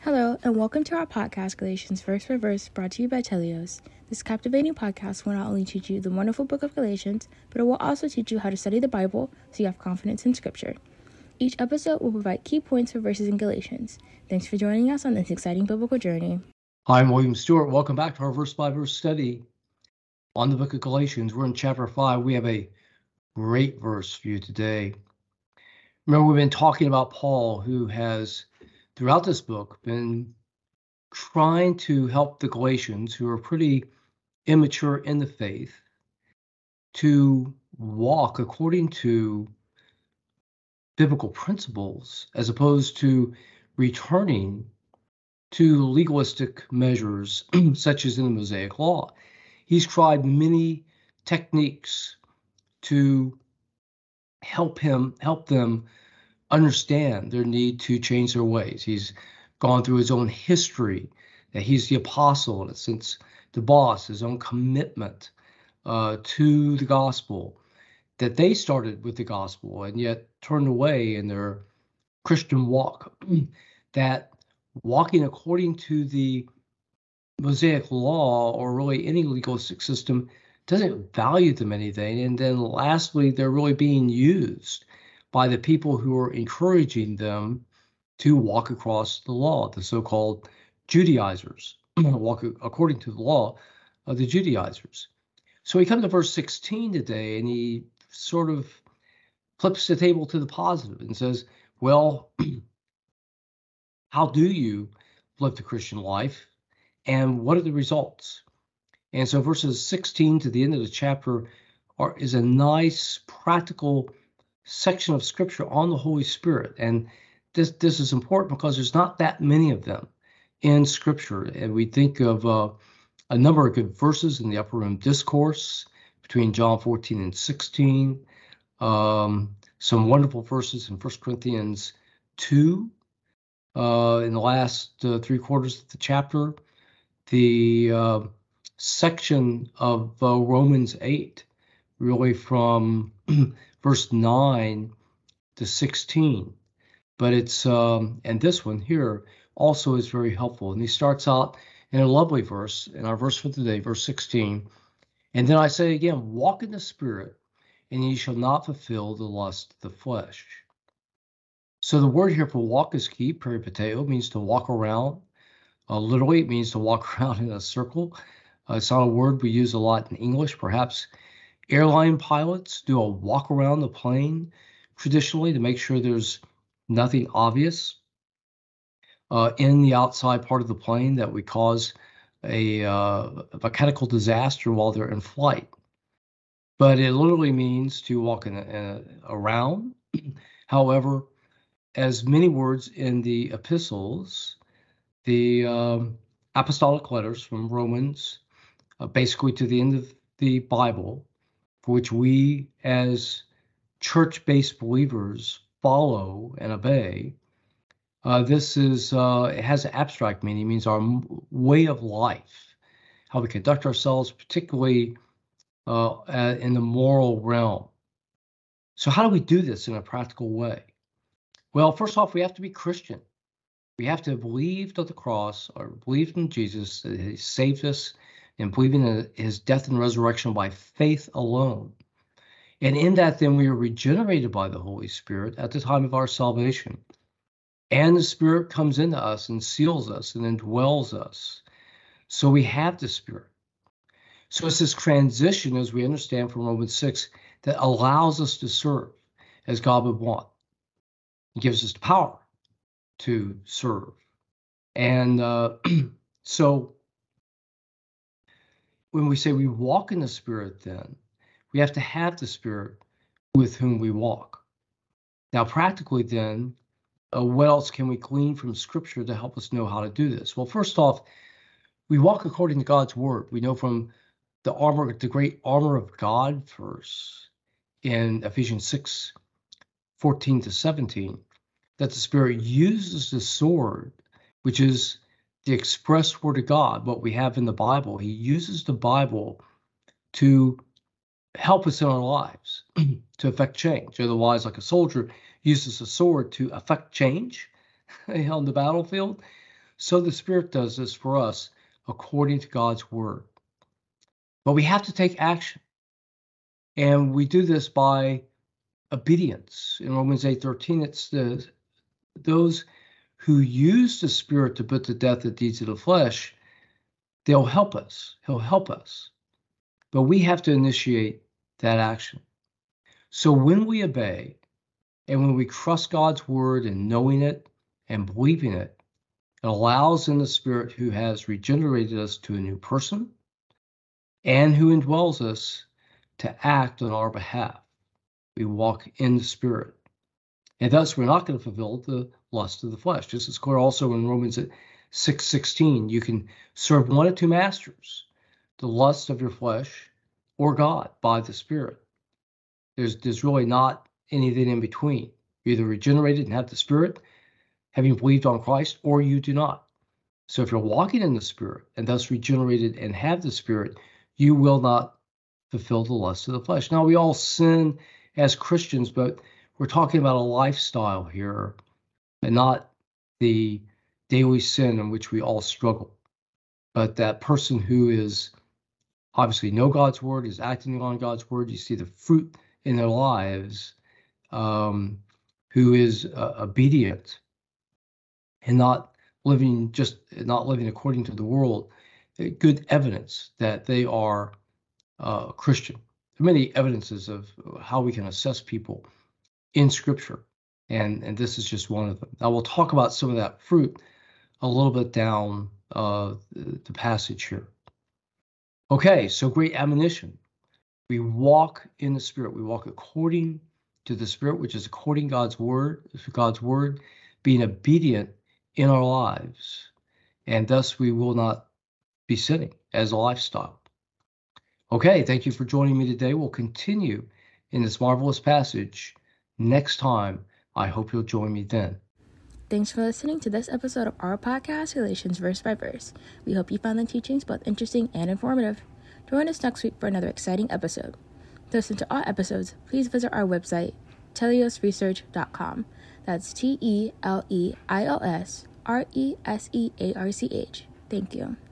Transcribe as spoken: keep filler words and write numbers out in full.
Hello, and welcome to our podcast, Galatians Verse for Verse, brought to you by Telios. This captivating podcast will not only teach you the wonderful book of Galatians, but it will also teach you how to study the Bible so you have confidence in Scripture. Each episode will provide key points for verses in Galatians. Thanks for joining us on this exciting biblical journey. Hi, I'm William Stewart. Welcome back to our verse by verse study on the book of Galatians. We're in chapter five. We have a great verse for you today. Remember, we've been talking about Paul, who has, throughout this book, been trying to help the Galatians, who are pretty immature in the faith, to walk according to biblical principles, as opposed to returning to legalistic measures such as in the Mosaic Law. He's tried many techniques to help him, help them understand their need to change their ways. He's gone through his own history, that he's the apostle, in a sense, the boss, his own commitment uh, to the gospel, that they started with the gospel and yet turned away in their Christian walk, that walking according to the Mosaic Law, or really any legalistic system, doesn't value them anything. And then lastly, they're really being used by the people who are encouraging them to walk across the law, the so-called Judaizers, walk according to the law of the Judaizers. So we come to verse sixteen today, and he sort of flips the table to the positive and says, well, how do you live the Christian life, and what are the results? And so verses sixteen to the end of the chapter are, is a nice practical section of scripture on the Holy Spirit. And this this is important because there's not that many of them in scripture. And we think of uh, a number of good verses in the Upper Room Discourse between John fourteen and sixteen. Um, some wonderful verses in First Corinthians two uh, in the last uh, three quarters of the chapter. The uh, section of uh, Romans eight, really from verse nine to sixteen. But it's, um, and this one here also is very helpful. And he starts out in a lovely verse, in our verse for today, verse sixteen. And then I say again, walk in the Spirit, and ye shall not fulfill the lust of the flesh. So the word here for walk is key. Peripateo means to walk around. Uh, literally, it means to walk around in a circle. Uh, it's not a word we use a lot in English. Perhaps airline pilots do a walk around the plane traditionally to make sure there's nothing obvious uh, in the outside part of the plane that would cause a, uh, a mechanical disaster while they're in flight. But it literally means to walk in a, in a, around. However, as many words in the epistles, the um, apostolic letters from Romans, uh, basically to the end of the Bible, for which we as church-based believers follow and obey, uh, this is, uh, it has an abstract meaning. It means our way of life, how we conduct ourselves, particularly uh, in the moral realm. So how do we do this in a practical way? Well, first off, we have to be Christian. We have to have believed on the cross, or believed in Jesus, that he saved us, and believing in his death and resurrection by faith alone. And in that, then, we are regenerated by the Holy Spirit at the time of our salvation. And the Spirit comes into us and seals us and indwells us. So we have the Spirit. So it's this transition, as we understand from Romans six, that allows us to serve as God would want. He gives us the power to serve. And uh, so when we say we walk in the Spirit, then we have to have the Spirit with whom we walk. Now, practically then, uh, what else can we glean from Scripture to help us know how to do this? Well, first off, we walk according to God's word. We know from the armor, the great armor of God verse in Ephesians six, fourteen to seventeen, that the Spirit uses the sword, which is the express word of God, what we have in the Bible. He uses the Bible to help us in our lives, to affect change. Otherwise, like a soldier uses a sword to affect change on the battlefield, so the Spirit does this for us according to God's word. But we have to take action. And we do this by obedience. In Romans eight thirteen, it's the those who use the Spirit to put to death the deeds of the flesh, they'll help us. He'll help us. But we have to initiate that action. So when we obey, and when we trust God's word and knowing it and believing it, it allows in the Spirit who has regenerated us to a new person and who indwells us to act on our behalf. We walk in the Spirit. And thus we're not going to fulfill the lust of the flesh. This is clear also in Romans six sixteen. You can serve one of two masters, the lust of your flesh or God by the Spirit. There's, there's really not anything in between. You're either regenerated and have the Spirit, having believed on Christ, or you do not. So if you're walking in the Spirit and thus regenerated and have the Spirit, you will not fulfill the lust of the flesh. Now, we all sin as Christians, but we're talking about a lifestyle here and not the daily sin in which we all struggle. But that person who is obviously know God's word, is acting on God's word, you see the fruit in their lives, um, who is uh, obedient and not living just not living according to the world, good evidence that they are uh, Christian. There are many evidences of how we can assess people in Scripture, and, and this is just one of them. Now we'll talk about some of that fruit a little bit down uh, the, the passage here. Okay, so great admonition. We walk in the Spirit. We walk according to the Spirit, which is according God's word, God's word, being obedient in our lives, and thus we will not be sinning as a lifestyle. Okay, thank you for joining me today. We'll continue in this marvelous passage next time. I hope you'll join me then. Thanks for listening to this episode of our podcast, Galatians Verse by Verse. We hope you found the teachings both interesting and informative. Join us next week for another exciting episode. To listen to all episodes, please visit our website, telios research dot com. That's T E L E I O S R E S E A R C H. Thank you.